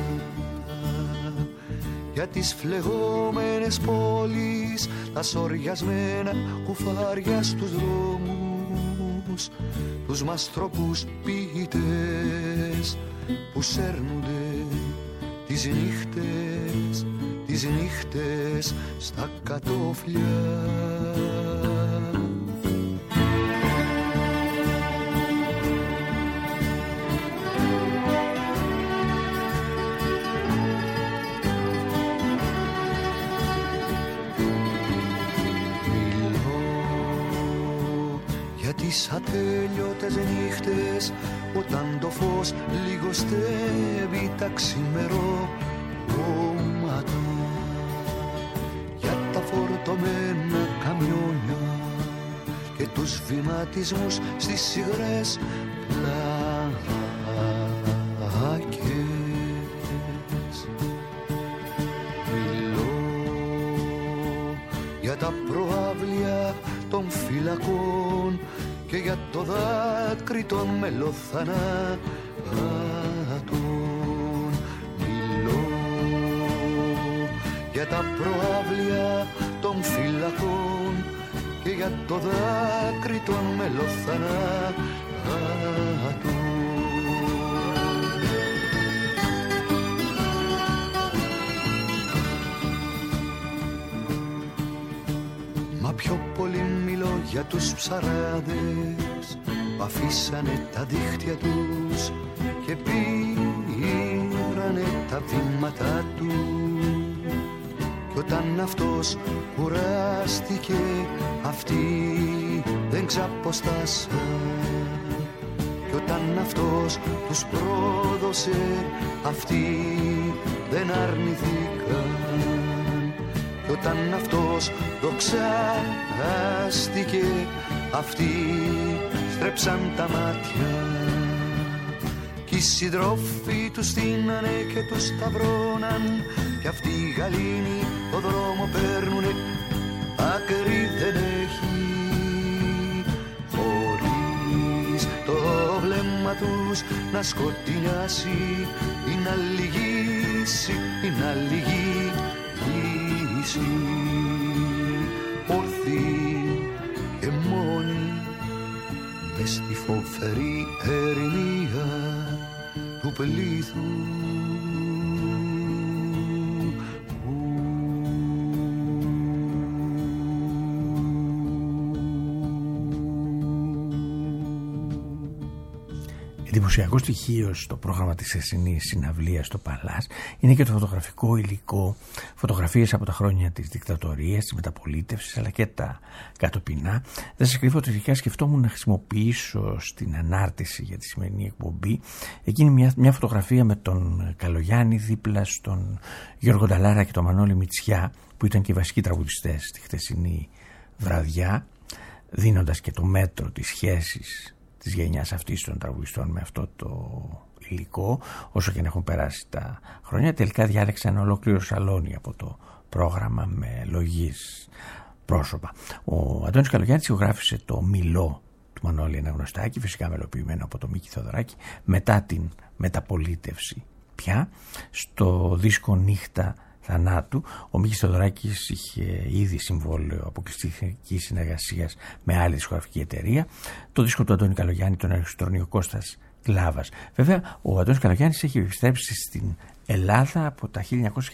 για τις φλεγόμενες πόλεις, τα σοριασμένα κουφάρια στους δρόμους, τους μαστρόπους ποιητές που σέρνονται τις νύχτες στα κατόφλια. για τις ατέλειωτες νύχτες, όταν το φως λιγοστεύει τα ξημερώματα, για τα φορτωμένα καμιόνια και τους βηματισμούς στις υγρές πλάκες. Μιλώ για τα προαύλια των φυλακών και για το δάκρυ των μελοθανάτων. Μιλώ για τα προαύλια των φυλακών και για το δάκρυ των μελοθανάτων. Μα πιο πολύ μιλώ για τους ψαράδες που αφήσανε τα δίχτυα τους και πήρανε τα βήματα του. Κι όταν αυτός κουράστηκε, αυτοί δεν ξαποστάσαν. Κι όταν αυτός τους πρόδωσε, αυτοί δεν αρνηθήκαν. Κι όταν αυτός δοξάστηκε, αυτοί στρέψαν τα μάτια. Κι οι συντρόφοι τους στείνανε και τους σταυρώναν, κι αυτοί οι γαλήνοι το δρόμο παίρνουνε, άκρη δεν έχει. Χωρίς το βλέμμα τους να σκοτεινιάσει ή να λυγίσει ή να λυγίσει, όρθιοι και μόνοι μες στη φοβερή ερημία του πλήθους. Εντυπωσιακό στοιχείο στο πρόγραμμα της χθεσινής συναυλίας στο Παλάς είναι και το φωτογραφικό υλικό, φωτογραφίες από τα χρόνια της δικτατορίας, της μεταπολίτευσης, αλλά και τα κατοπινά. Δεν σας κρύβω ότι αρχικά σκεφτόμουν να χρησιμοποιήσω στην ανάρτηση για τη σημερινή εκπομπή εκείνη μια φωτογραφία με τον Καλογιάννη δίπλα στον Γιώργο Νταλάρα και τον Μανώλη Μητσιά, που ήταν και οι βασικοί τραγουδιστές στη χθεσινή βραδιά, δίνοντας και το μέτρο της σχέσης της γενιάς αυτής των τραγουδιστών με αυτό το υλικό, όσο και να έχουν περάσει τα χρόνια. Τελικά διάλεξα ένα ολόκληρο σαλόνι από το πρόγραμμα με λογής πρόσωπα. Ο Αντώνης Καλογιάννης ηχογράφησε το Μιλό του Μανώλη Αναγνωστάκη, φυσικά μελοποιημένο από το Μίκη Θεοδωράκη, μετά την μεταπολίτευση πια, στο δίσκο Νύχτα Θανάτου. Ο Μίκης Θεοδωράκης είχε ήδη συμβόλαιο αποκλειστική συνεργασίας με άλλη δισκογραφική εταιρεία. Το δίσκο του Αντώνη Καλογιάννη τον αριστρώνει ο Κώστας Κλάβας. Βέβαια, ο Αντώνης Καλογιάννης έχει επιστρέψει στην Ελλάδα από τα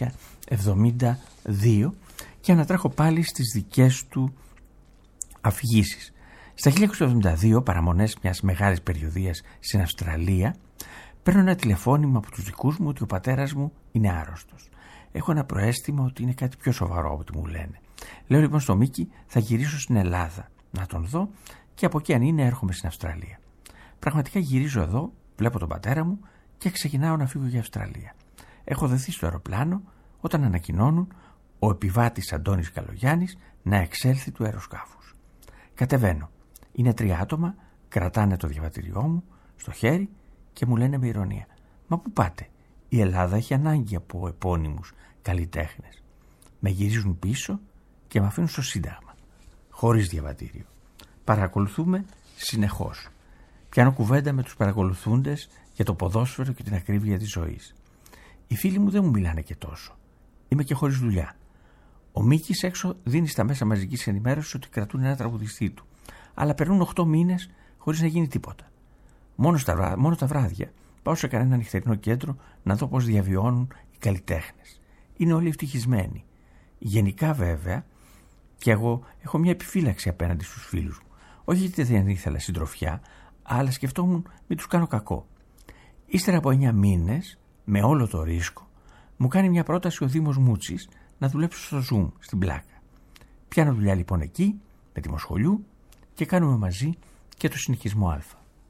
1972 και ανατρέχω πάλι στις δικές του αφηγήσεις. Στα 1972, παραμονές μιας μεγάλης περιοδίας στην Αυστραλία, παίρνω ένα τηλεφώνημα από τους δικούς μου ότι ο πατέρας μου είναι άρρωστος. Έχω ένα προαίσθημα ότι είναι κάτι πιο σοβαρό από ό,τι μου λένε. Λέω λοιπόν στο Μίκη, θα γυρίσω στην Ελλάδα να τον δω και από εκεί αν είναι έρχομαι στην Αυστραλία. Πραγματικά γυρίζω εδώ, βλέπω τον πατέρα μου και ξεκινάω να φύγω για Αυστραλία. Έχω δεθεί στο αεροπλάνο όταν ανακοινώνουν ο επιβάτης Αντώνης Καλογιάννης να εξέλθει του αεροσκάφους. Κατεβαίνω. Είναι 3 άτομα, κρατάνε το διαβατηριό μου στο χέρι και μου λένε με ηρωνία, μα πού πάτε? Η Ελλάδα έχει ανάγκη από επώνυμους καλλιτέχνες. Με γυρίζουν πίσω και με αφήνουν στο Σύνταγμα, χωρίς διαβατήριο. Παρακολουθούμε συνεχώς. Πιάνω κουβέντα με τους παρακολουθούντες για το ποδόσφαιρο και την ακρίβεια της ζωής. Οι φίλοι μου δεν μου μιλάνε και τόσο. Είμαι και χωρίς δουλειά. Ο Μίκης έξω δίνει στα μέσα μαζικής ενημέρωσης ότι κρατούν ένα τραγουδιστή του. Αλλά περνούν 8 μήνες χωρίς να γίνει τίποτα. Μόνο τα βράδια πάω σε κανένα νυχτερινό κέντρο να δω πώς διαβιώνουν οι καλλιτέχνες. Είναι όλοι ευτυχισμένοι. Γενικά βέβαια, και εγώ έχω μια επιφύλαξη απέναντι στους φίλους μου. Όχι γιατί δεν ήθελα συντροφιά, αλλά σκεφτόμουν μην τους κάνω κακό. Ύστερα από 9 μήνες, με όλο το ρίσκο, μου κάνει μια πρόταση ο Δήμος Μούτσης να δουλέψω στο Zoom στην Πλάκα. Πιάνω δουλειά λοιπόν εκεί, με τη Μοσχολιού, και κάνουμε μαζί και το συνοικισμό Α.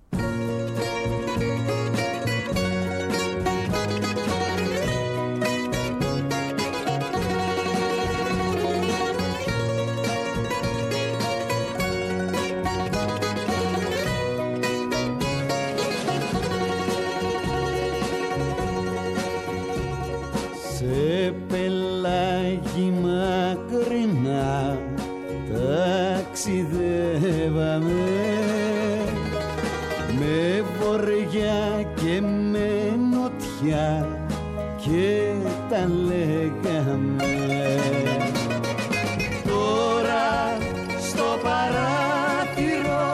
Σε πελάγι μακρινά ταξιδεύαμε, με βορειά και με νοτιά και τα λέγαμε. Τώρα στο παράθυρο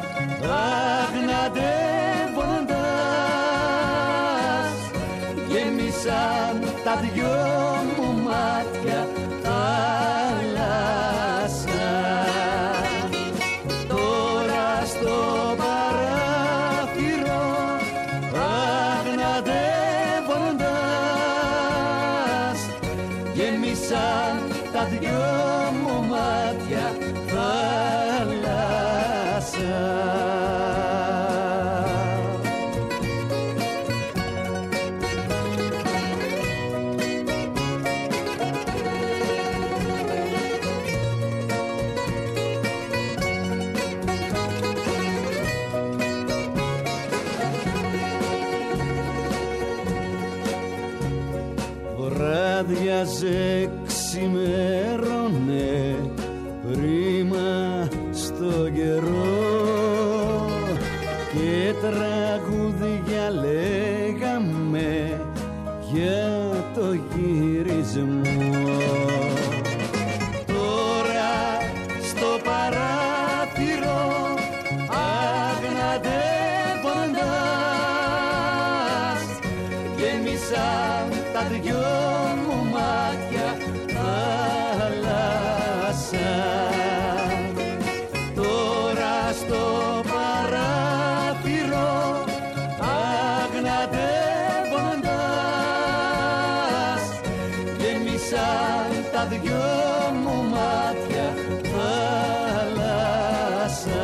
αγναντεύοντας γέμισαν τα δυο μου μάτια θάλασσα. Τώρα στο παράθυρο αγναντεύοντας γέμισαν τα δυο μου μάτια θάλασσα. Βράδιαζε, ξημέρωνε πρίμα στο καιρό και τραγούδια λέγαμε για το γυρισμό. Τώρα στο παράθυρο αγναντεύοντας γέμισαν τα δυο μου μάτια θάλασσα. Τώρα στο παράθυρο αγναντεύοντας γέμισαν τα δυο μου μάτια θάλασσα.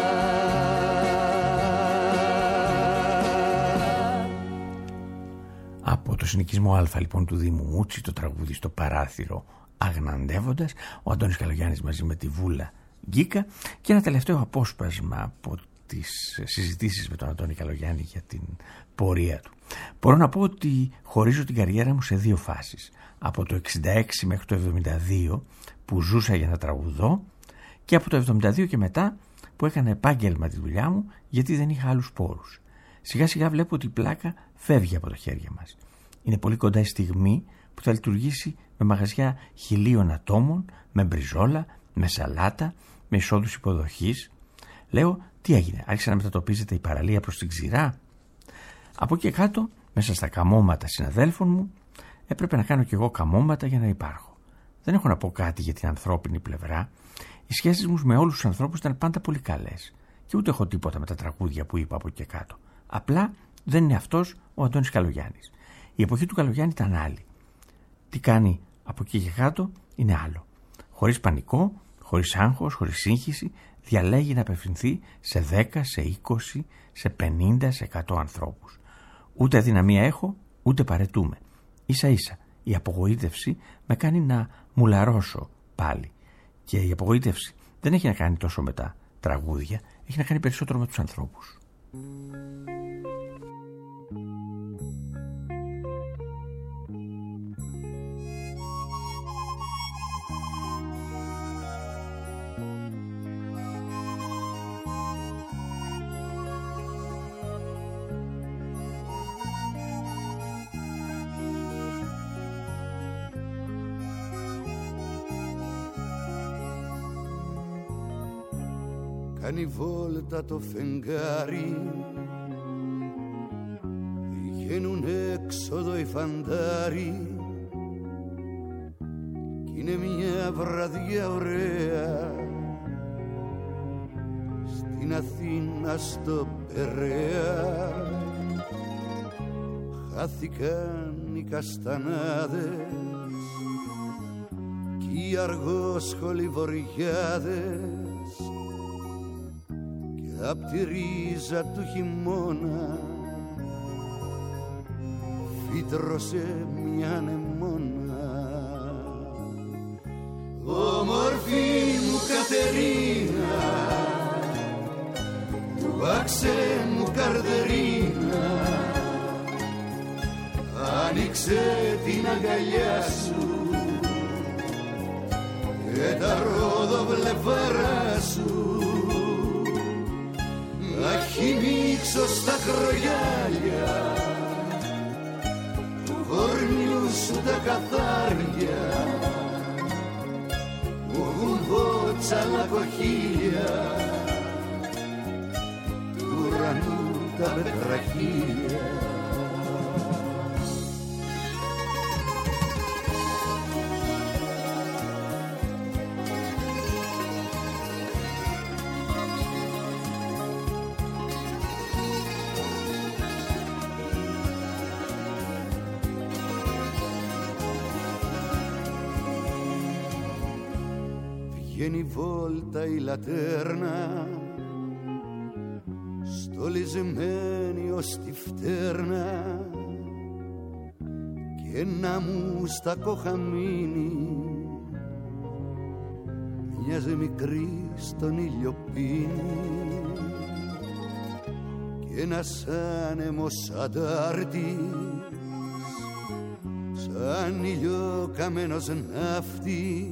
Από το συνοικισμό Α λοιπόν του Δήμου Μούτσι, το τραγούδι στο παράθυρο αγναντεύοντας, ο Αντώνης Καλογιάννης μαζί με τη Βούλα Γκίκα, και ένα τελευταίο απόσπασμα από τις συζητήσεις με τον Αντώνη Καλογιάννη για την πορεία του. Μπορώ να πω ότι χωρίζω την καριέρα μου σε δύο φάσεις. Από το 66 μέχρι το 72 που ζούσα για να τραγουδώ, και από το 72 και μετά που έκανα επάγγελμα τη δουλειά μου γιατί δεν είχα άλλους πόρους. Σιγά σιγά βλέπω ότι η πλάκα φεύγει από τα χέρια μας. Είναι πολύ κοντά η στιγμή που θα λειτουργήσει με μαγαζιά 1.000 ατόμων, με μπριζόλα, με σαλάτα, με εισόδους υποδοχής. Λέω, τι έγινε, άρχισε να μετατοπίζεται η παραλία προς την ξηρά. Από εκεί κάτω, μέσα στα καμώματα συναδέλφων μου, έπρεπε να κάνω κι εγώ καμώματα για να υπάρχω. Δεν έχω να πω κάτι για την ανθρώπινη πλευρά. Οι σχέσεις μου με όλους τους ανθρώπους ήταν πάντα πολύ καλές. Και ούτε έχω τίποτα με τα τραγούδια που είπα από εκεί κάτω. Απλά δεν είναι αυτός ο Αντώνης Καλογιάννης. Η εποχή του Καλογιάννη ήταν άλλη. Τι κάνει από εκεί και κάτω είναι άλλο. Χωρίς πανικό, χωρίς άγχος, χωρίς σύγχυση, διαλέγει να απευθυνθεί σε 10, σε 20, σε 50, σε 100 ανθρώπους. Ούτε αδυναμία έχω, ούτε παρετούμε. Ίσα ίσα η απογοήτευση με κάνει να μουλαρώσω πάλι. Και η απογοήτευση δεν έχει να κάνει τόσο με τα τραγούδια, έχει να κάνει περισσότερο με τους ανθρώπους. Κάνει βόλτα το φεγγάρι, βγαίνουν έξοδο οι φαντάροι κι είναι μια βραδιά ωραία στην Αθήνα στο Περαία. Χάθηκαν οι καστανάδες κι οι αργόσχολοι βοριάδες απ' τη ρίζα του χειμώνα φύτρωσε μια ανεμόνα. Όμορφη μου Κατερίνα, βάξε μου καρδερίνα, άνοιξε την αγκαλιά σου και τα ρόδοβλεφαρά σου να χυμίξω στα κρογιάλια του κορμιού σου τα καθάρια που έχουν βότσαλα κοχύλια του ουρανού τα πετραχύλια. Βγαίνει βόλτα η λατέρνα στολισμένη ως τη φτέρνα και ένα μου στα κοχαμίνι μοιάζει μικρή στον ήλιο πίνει και ένας άνεμος αντάρτης σαν ήλιο καμένος ναύτης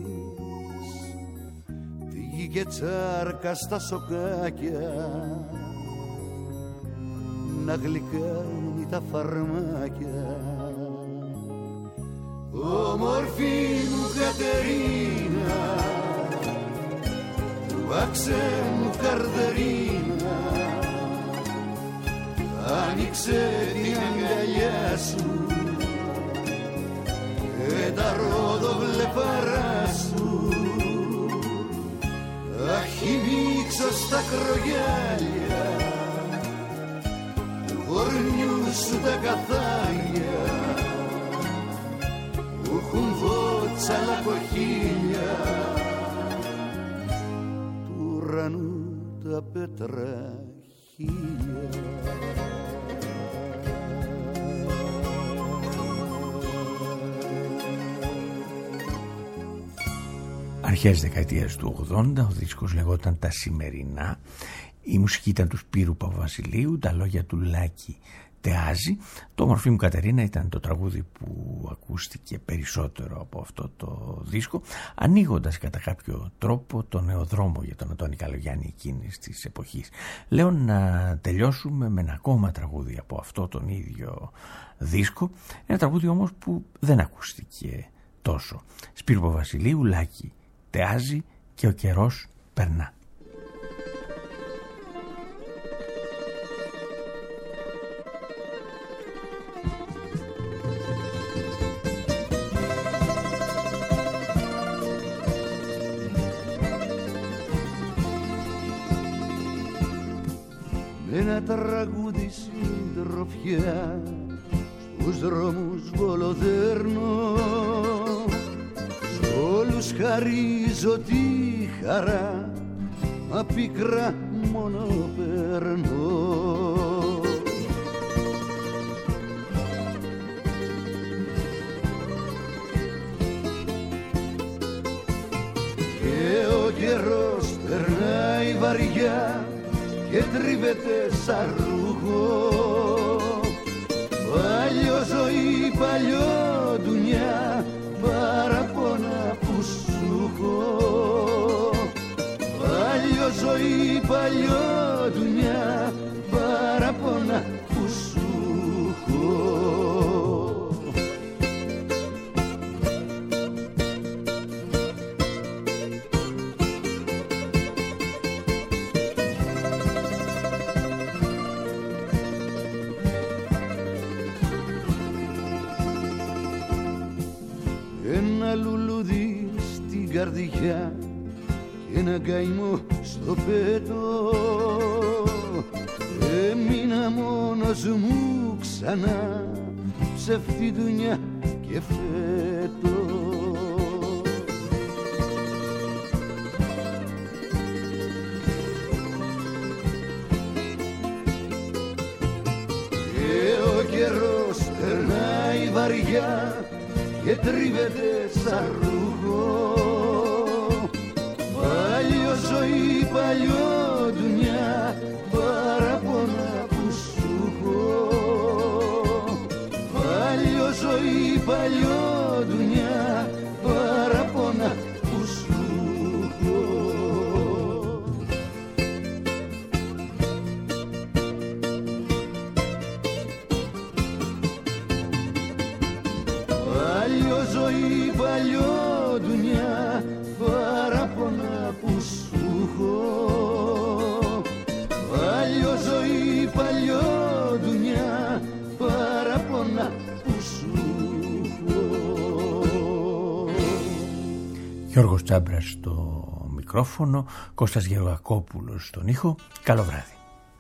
και τσάρκα στα σοκάκια να γλυκάνει τα φαρμάκια. Όμορφη μου Κατερίνα, βάξε μου καρδερίνα, άνοιξε την αγκαλιά σου και τα ρόδοβλεφαρά σου θα χυμίξω στα κρογιάλια του γορνιού σου τα καθάρια που έχουν βότσαλα κοχύλια του ουρανού τα πετραχύλια. Αρχές δεκαετίας του 80, ο δίσκος λεγόταν «Τα σημερινά». Η μουσική ήταν του Σπύρου Παπαβασιλείου, τα λόγια του Λάκη Τεάζη. Το «Όμορφη μου Κατερίνα» ήταν το τραγούδι που ακούστηκε περισσότερο από αυτό το δίσκο, ανοίγοντας κατά κάποιο τρόπο το νέο δρόμο για τον Αντώνη Καλογιάννη εκείνης της εποχής. Λέω να τελειώσουμε με ένα ακόμα τραγούδι από αυτό τον ίδιο δίσκο, ένα τραγούδι όμως που δεν ακούστηκε τόσο. Σπύρου Παπαβασιλείου, Λάκη Τεάζη και ο καιρός περνά. Με ένα τραγούδι συντροφιά στους δρόμους βολοδέρνω, όλους χαρίζω τη χαρά, μα πικρά μόνο παίρνω. Και ο καιρός περνάει βαριά και τρίβεται σαν ρούχο, παλιό ζωή, παλιό ντουνιά, παραπονά που σου έχω. Παλιό ζωή, παλιό ντουνιά, παραπονά που σου έχω. Ένα λουλούδι στην καρδιά και ένα καημό στο πέτο, έμεινα μόνος μου ξανά σε αυτή δουλειά και φέτο. καιρός περνάει βαριά και τρίβεται σαν ρούχο. Παλιό ζωή, παλιό ντουνιά, παραπονά που σου έχω. Παλιό ζωή, παλιό ντουνιά, παραπονά που σου έχω. Παλιό ζωή, παλιό ντουνιά, παραπονά που σου έχω. Παλιό ζωή, παλιό ντουνιά, παραπονά που σου έχω. Γιώργος Τσάμπρας στο μικρόφωνο, Κώστας Γεωργακόπουλος στον ήχο. Καλό βράδυ.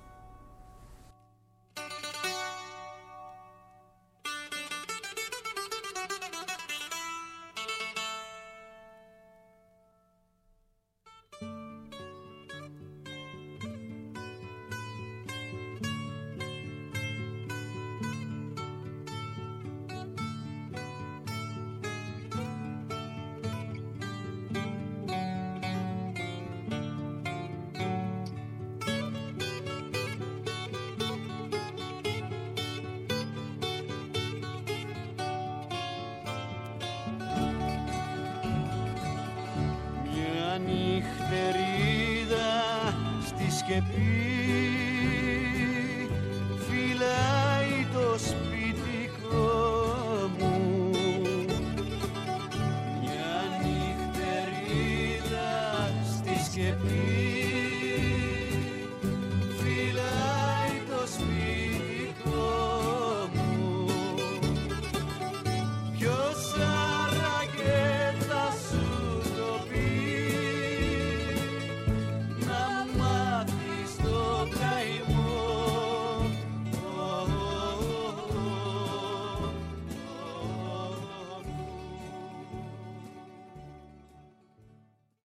νυχτερίδα στη σκεπή φυλάει το σπιτικό